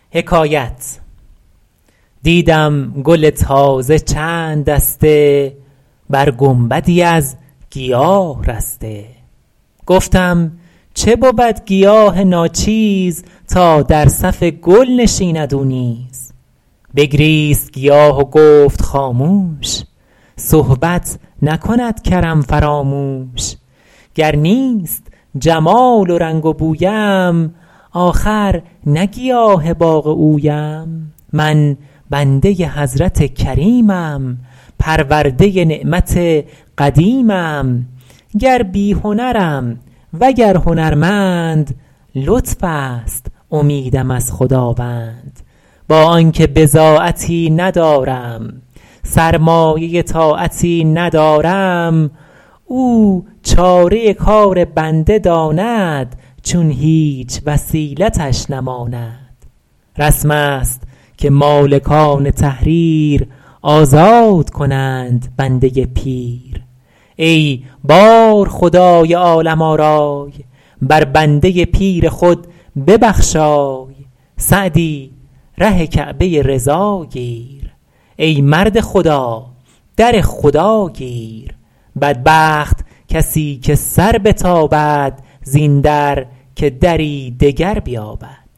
دیدم گل تازه چند دسته، بر گنبدی از گیاه رسته. گفتم چه بود گیاه ناچیز، تا در صف گل نشیند او نیز. بگریست گیاه و گفت خاموش، صحبت نکند کرم فراموش. گر نیست جمال و رنگ و بویم، آخر نه گیاه باغ اویم. من بنده حضرت کریمم، پرورده نعمت قدیمم. گر بی هنرم و گر هنرمند، لطف است امیدم از خداوند. با آن که بضاعتی ندارم، سرمایه طاعتی ندارم. او چاره کار بنده داند، چون هیچ وسیلتش نماند. رسم است که مالکان تحریر، آزاد کنند بنده پیر. ای بار خدای عالم آرای، بر بنده پیر خود ببخشای. سعدی ره کعبه رضا گیر، ای مرد خدا در خدا گیر. بدبخت کسی که سر بتابد زین در، که دری دگر بیابد.